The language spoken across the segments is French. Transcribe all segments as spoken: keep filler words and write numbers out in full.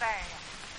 mystère.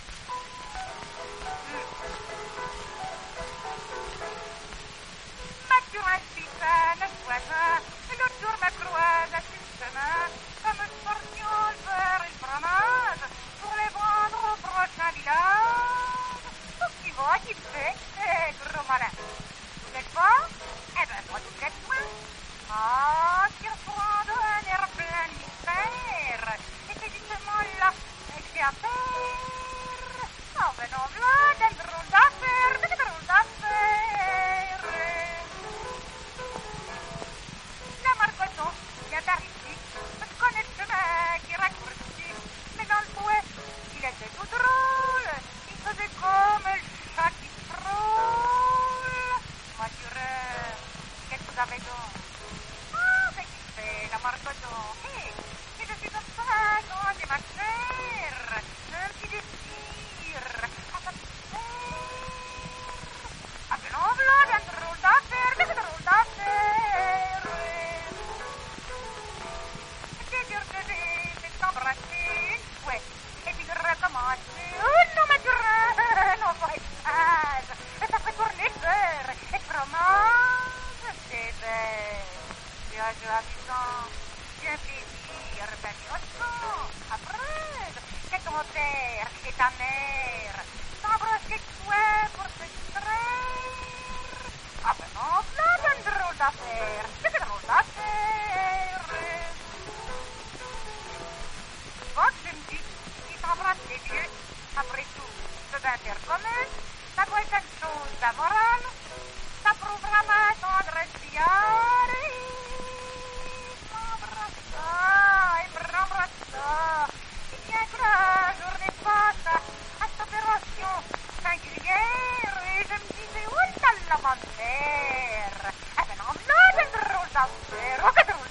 Mathurin Citane, voisin, l'autre jour ma croise à chemin, comme sportion vers une promenade, pour les vendre au prochain village. Tout qui va, qui fait, eh, gros malin. Vous n'êtes pas? Eh ben, moi, tout êtes loin. Ah, qui reprend un air plein de mystère. Et c'est justement là que j'ai à faire. Oh, ben non, voilà, un drôle d'affaire, c'est un drôle d'affaire. La Margoton vient d'arriver. Je connais le chemin qui raccourci. Mais dans le fouet, il était tout drôle. Il faisait comme le chat qui frôle. Mathurin, qu'est-ce que vous avez donc? Ah, mais qui fait la Margoton? Hé, et je suis comme ça quand j'ai ma chair. Un petit désir à satisfaire. Ah, mais non, voilà, un drôle d'affaire, mais c'est un drôle d'affaire. C'est dur de vivre, c'est s'embrasser, ouais, et puis de recommencer. Oh non, Mathurin, non, faut être sage. Ça ferait tourner peur et fromage. C'est bête. C'est un jeu amusant. C'est un plaisir, ben innocent. Après, c'est ton père et ta mère. S'embrasser toi pour se distraire. Ah ben non, là, c'est un drôle d'affaire. C'est un drôle d'affaire. Bon, je me dis, si s'embrasse les vieux, après tout, ce d'intérêt commun, ça doit être une chose d'amorale. Ça prouvera ma tendresse fière. Il me rembrassa. Et bien que la journée passe à cette opération singulière, et je me disais, où est la ma mère? Ah ben non, là, c'est un drôle d'affaire. Oh, que drôle